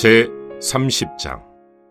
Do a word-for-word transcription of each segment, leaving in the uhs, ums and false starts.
제삼십 장.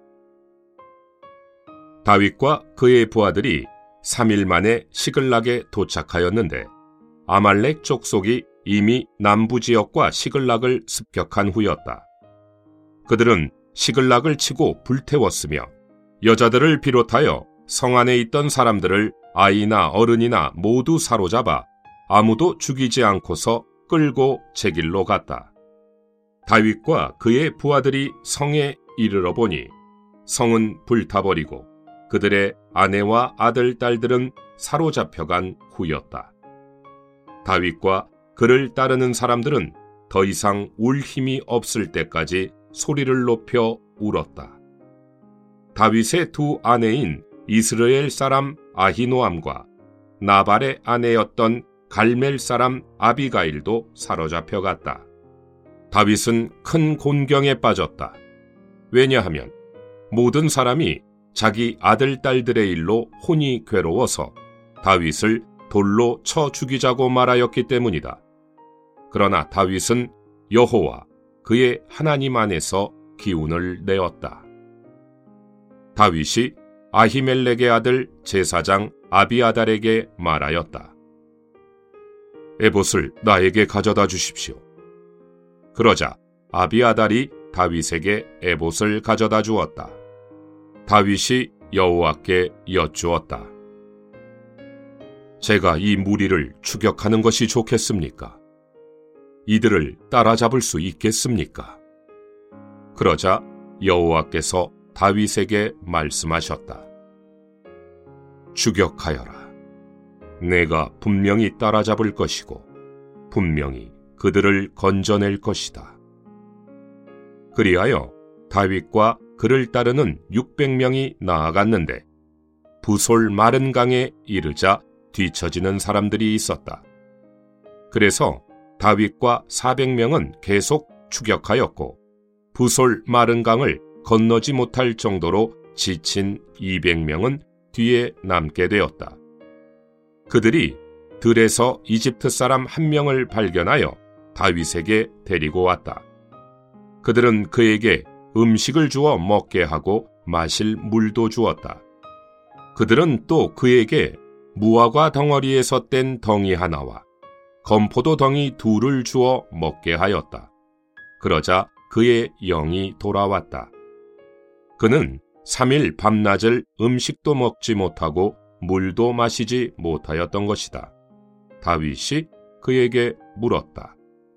다윗과 그의 부하들이 삼 일 만에 시글락에 도착하였는데 아말렉 족속이 이미 남부 지역과 시글락을 습격한 후였다. 그들은 시글락을 치고 불태웠으며 여자들을 비롯하여 성 안에 있던 사람들을 아이나 어른이나 모두 사로잡아 아무도 죽이지 않고서 끌고 제 길로 갔다. 다윗과 그의 부하들이 성에 이르러 보니 성은 불타버리고 그들의 아내와 아들, 딸들은 사로잡혀간 후였다. 다윗과 그를 따르는 사람들은 더 이상 울 힘이 없을 때까지 소리를 높여 울었다. 다윗의 두 아내인 이스라엘 사람 아히노암과 나발의 아내였던 갈멜 사람 아비가일도 사로잡혀갔다. 다윗은 큰 곤경에 빠졌다. 왜냐하면 모든 사람이 자기 아들, 딸들의 일로 혼이 괴로워서 다윗을 돌로 쳐 죽이자고 말하였기 때문이다. 그러나 다윗은 여호와 그의 하나님 안에서 기운을 내었다. 다윗이 아히멜렉의 아들 제사장 아비아달에게 말하였다. 에봇을 나에게 가져다 주십시오. 그러자 아비아달이 다윗에게 에봇을 가져다 주었다. 다윗이 여호와께 여쭈었다. 제가 이 무리를 추격하는 것이 좋겠습니까? 이들을 따라잡을 수 있겠습니까? 그러자 여호와께서 다윗에게 말씀하셨다. 추격하여라. 내가 분명히 따라잡을 것이고 분명히 그들을 건져낼 것이다. 그리하여 다윗과 그를 따르는 육백 명이 나아갔는데 부솔 마른 강에 이르자 뒤처지는 사람들이 있었다. 그래서 다윗과 사백 명은 계속 추격하였고 부솔 마른 강을 건너지 못할 정도로 지친 이백 명은 뒤에 남게 되었다. 그들이 들에서 이집트 사람 한 명을 발견하여 다윗에게 데리고 왔다. 그들은 그에게 음식을 주어 먹게 하고 마실 물도 주었다. 그들은 또 그에게 무화과 덩어리에서 뗀 덩이 하나와 건포도 덩이 둘을 주어 먹게 하였다. 그러자 그의 영이 돌아왔다. 그는 삼 일 밤낮을 음식도 먹지 못하고 물도 마시지 못하였던 것이다. 다윗이 그에게 물었다.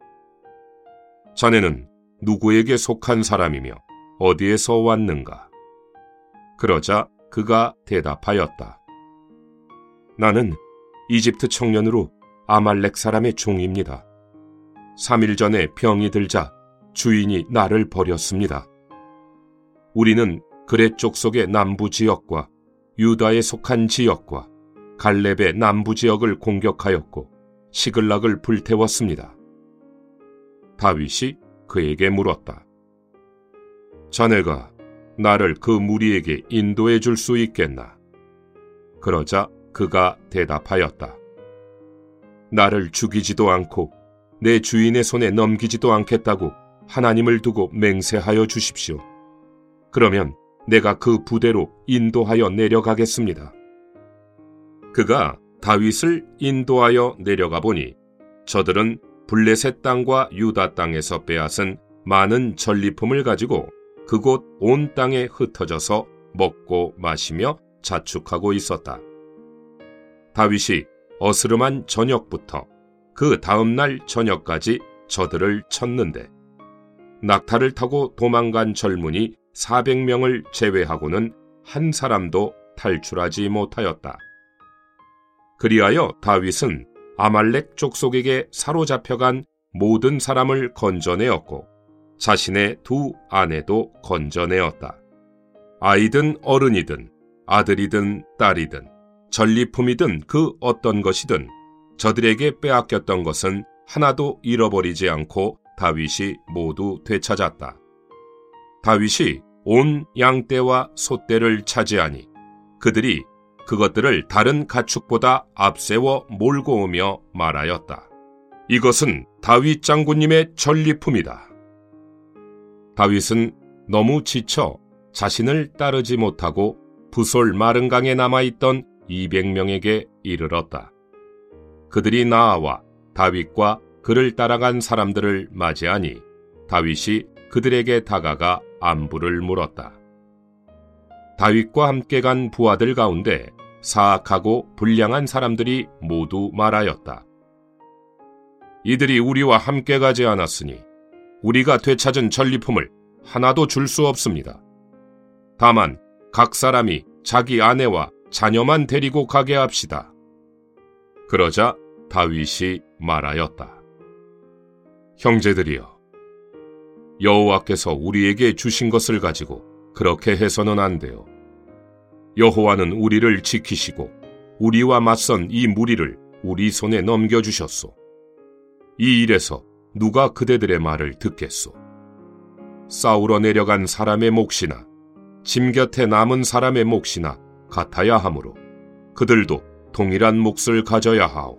자네는 누구에게 속한 사람이며 어디에서 왔는가? 그러자 그가 대답하였다. 나는 이집트 청년으로 아말렉 사람의 종입니다. 삼 일 전에 병이 들자 주인이 나를 버렸습니다. 우리는 그렛 족속의 남부 지역과 유다에 속한 지역과 갈렙의 남부 지역을 공격하였고 시글락을 불태웠습니다. 다윗이 그에게 물었다. 자네가 나를 그 무리에게 인도해 줄 수 있겠나? 그러자 그가 대답하였다. 나를 죽이지도 않고 내 주인의 손에 넘기지도 않겠다고 하나님을 두고 맹세하여 주십시오. 그러면 내가 그 부대로 인도하여 내려가겠습니다. 그가 다윗을 인도하여 내려가 보니 저들은 블레셋 땅과 유다 땅에서 빼앗은 많은 전리품을 가지고 그곳 온 땅에 흩어져서 먹고 마시며 자축하고 있었다. 다윗이 어스름한 저녁부터 그 다음날 저녁까지 저들을 쳤는데 낙타를 타고 도망간 젊은이 사백 명을 제외하고는 한 사람도 탈출하지 못하였다. 그리하여 다윗은 아말렉 족속에게 사로잡혀간 모든 사람을 건져내었고 자신의 두 아내도 건져내었다. 아이든 어른이든 아들이든 딸이든 전리품이든 그 어떤 것이든 저들에게 빼앗겼던 것은 하나도 잃어버리지 않고 다윗이 모두 되찾았다. 다윗이 온 양떼와 소떼를 차지하니 그들이 그것들을 다른 가축보다 앞세워 몰고 오며 말하였다. 이것은 다윗 장군님의 전리품이다. 다윗은 너무 지쳐 자신을 따르지 못하고 부솔 마른 강에 남아있던 이백 명에게 이르렀다. 그들이 나아와 다윗과 그를 따라간 사람들을 맞이하니 다윗이 그들에게 다가가 안부를 물었다. 다윗과 함께 간 부하들 가운데 사악하고 불량한 사람들이 모두 말하였다. 이들이 우리와 함께 가지 않았으니 우리가 되찾은 전리품을 하나도 줄 수 없습니다. 다만 각 사람이 자기 아내와 자녀만 데리고 가게 합시다. 그러자 다윗이 말하였다. 형제들이여, 여호와께서 우리에게 주신 것을 가지고 그렇게 해서는 안 돼요. 여호와는 우리를 지키시고 우리와 맞선 이 무리를 우리 손에 넘겨주셨소. 이 일에서 누가 그대들의 말을 듣겠소? 싸우러 내려간 사람의 몫이나 짐 곁에 남은 사람의 몫이나 같아야 하므로 그들도 동일한 몫을 가져야 하오.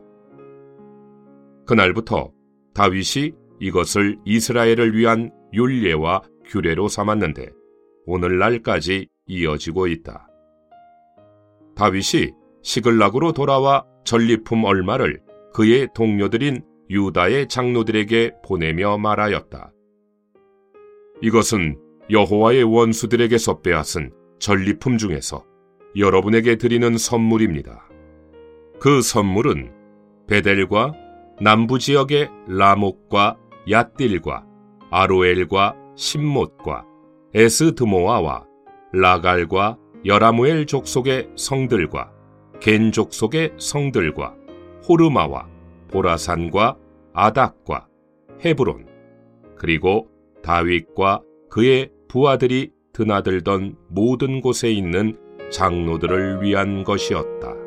그날부터 다윗이 이것을 이스라엘을 위한 율례와 규례로 삼았는데 오늘날까지 이어지고 있다. 다윗이 시글락으로 돌아와 전리품 얼마를 그의 동료들인 유다의 장로들에게 보내며 말하였다. 이것은 여호와의 원수들에게서 빼앗은 전리품 중에서 여러분에게 드리는 선물입니다. 그 선물은 베델과 남부 지역의 라목과 얏딜과 아로엘과 심못과 에스드모아와 라갈과 여라무엘 족속의 성들과 겐 족속의 성들과 호르마와 보라산과 아닥과 헤브론, 그리고 다윗과 그의 부하들이 드나들던 모든 곳에 있는 장로들을 위한 것이었다.